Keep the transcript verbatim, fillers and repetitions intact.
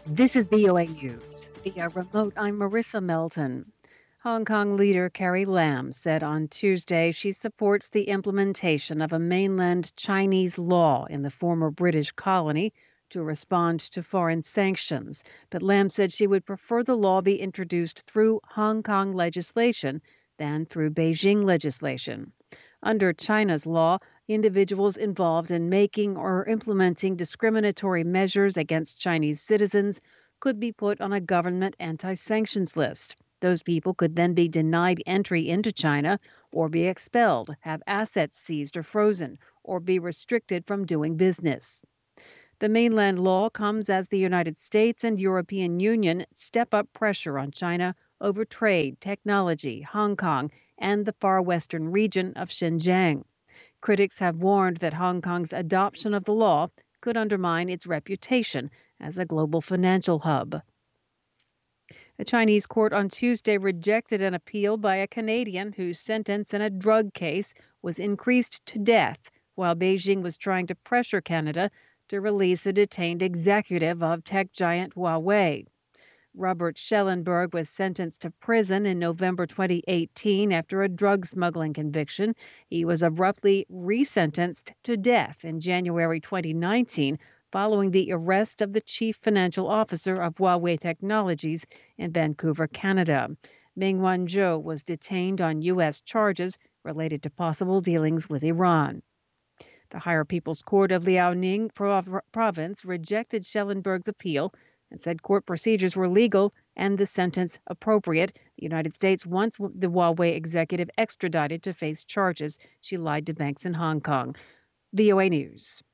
This is V O A News. Via remote, I'm Marissa Melton. Hong Kong leader Carrie Lam said on Tuesday she supports the implementation of a mainland Chinese law in the former British colony to respond to foreign sanctions. But Lam said she would prefer the law be introduced through Hong Kong legislation than through Beijing legislation. Under China's law, individuals involved in making or implementing discriminatory measures against Chinese citizens could be put on a government anti sanctions list. Those people could then be denied entry into China or be expelled, have assets seized or frozen, or be restricted from doing business. The mainland law comes as the United States and European Union step up pressure on China over trade, technology, Hong Kong, and the far western region of Xinjiang. Critics have warned that Hong Kong's adoption of the law could undermine its reputation as a global financial hub. A Chinese court on Tuesday rejected an appeal by a Canadian whose sentence in a drug case was increased to death while Beijing was trying to pressure Canada to release a detained executive of tech giant Huawei. Robert Schellenberg was sentenced to prison in November twenty eighteen after a drug smuggling conviction. He was abruptly resentenced to death in January twenty nineteen following the arrest of the chief financial officer of Huawei Technologies in Vancouver, Canada. Meng Wanzhou was detained on U S charges related to possible dealings with Iran. The Higher People's Court of Liaoning Prov- Province rejected Schellenberg's appeal and said court procedures were legal and the sentence appropriate. The United States wants the Huawei executive extradited to face charges she lied to banks in Hong Kong. V O A News.